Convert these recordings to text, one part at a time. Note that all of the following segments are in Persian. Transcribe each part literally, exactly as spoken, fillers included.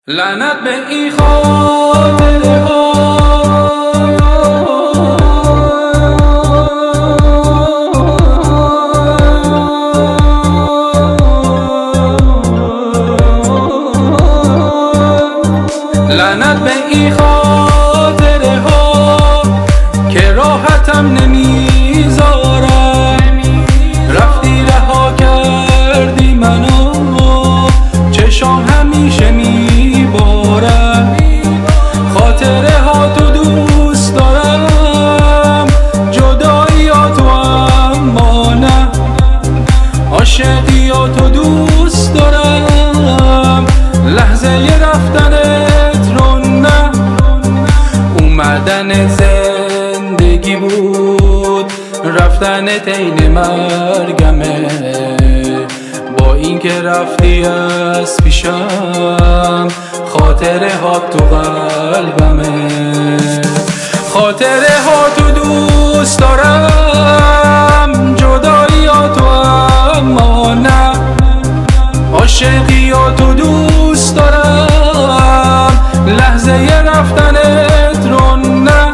لعنت به این خاطره ها، لعنت به این خاطره ها که راحتم نمیذارم. رفتی رها کردی منو، چشام همیشه میبارم. خاطره ها تو دوست دارم، جدایی ها تو اما نه. عاشقی ها تو دوست دارم، لحظه ی رفتنت رو نه. اومدن زندگی بود، رفتنت عین مرگمه. با این که رفتی از پیشم، خاطره ها تو قلبمه. خاطره ها تو دوست دارم، جدایی ها تو اما نه. عاشقی ها تو دوست دارم، لحظه ی رفتنت رو نه.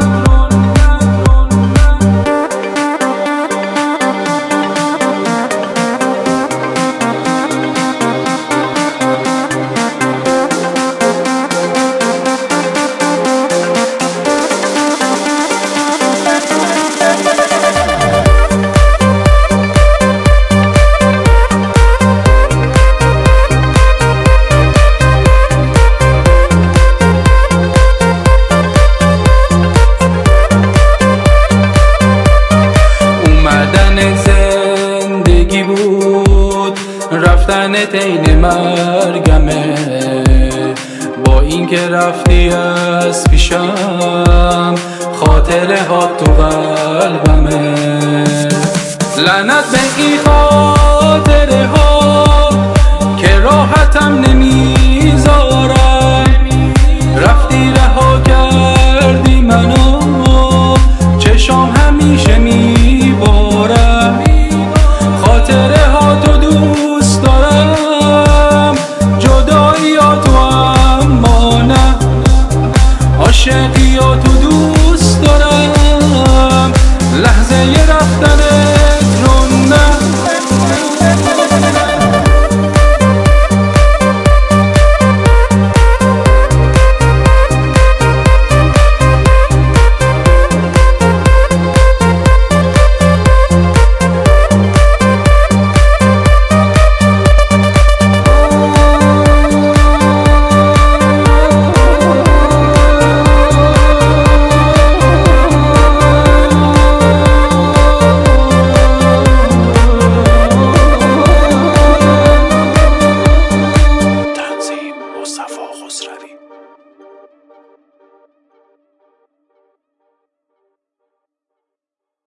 زندگی بود، رفتنت عین مرگمه. با این که رفتی از پیشم، خاطره ها تو قلبمه. لعنت به این خاطره ها که راحتم نمی